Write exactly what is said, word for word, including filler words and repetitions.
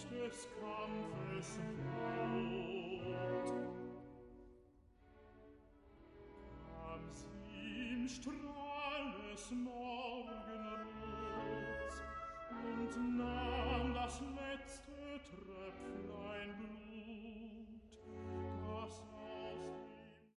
des Kampfes Brot. Kam sie im Strahl des Morgenrots und nahm das letzte Tröpfchen